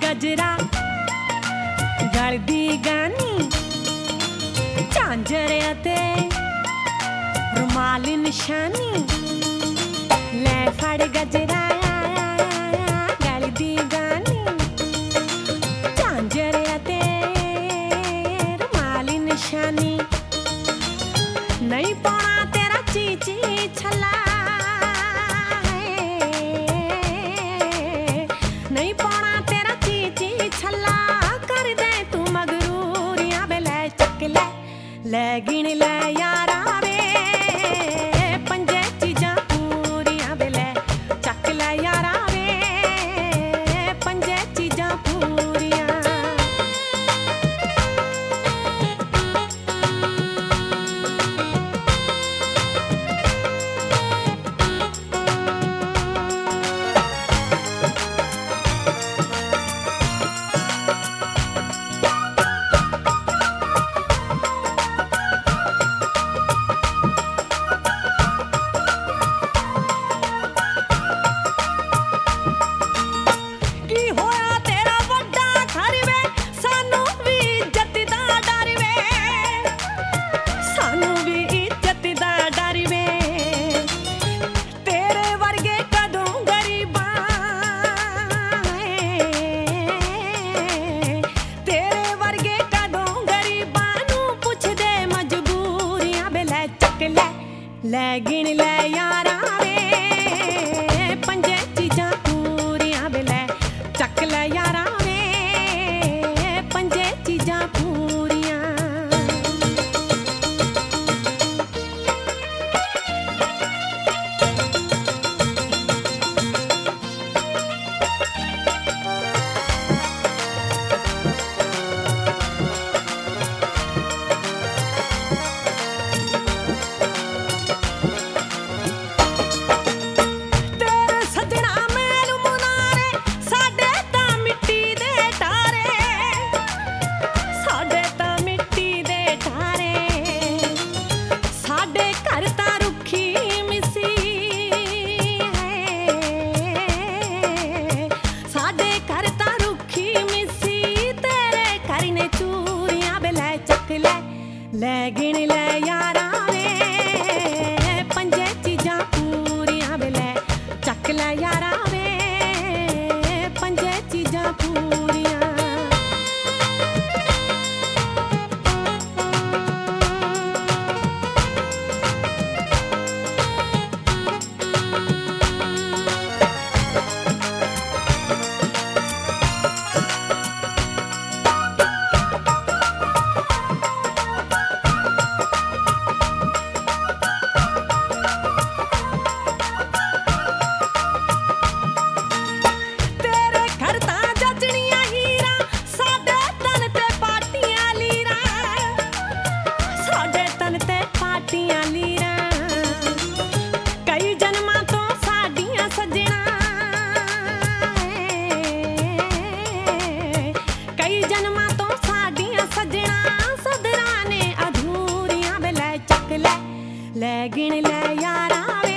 गजरा गलदी गानी झांझर अते रुमाल निशानी लै फड़ गजरा गलदी गानी झांझर अते रुमाल निशानी नहीं पाना तेरा चीची छला नहीं पाना तेरा चीची छला कर दे तू मगरूरियां बेले चक ले गिन ले यारा वे पंजे चीजां पूरियां बेले चक ले यारा वे पंजे चीजां पूरियां लै गिन लै यारा वे पंजे चीजां पूरियां बेले चक लै यारा वे पंजे चीजां पूरियां लै गिन लै यारा वे पंजे चीजां पूरियां बेले चक लै यारा वे पंजे चीजां पूरियां लै गिन लै यारा वे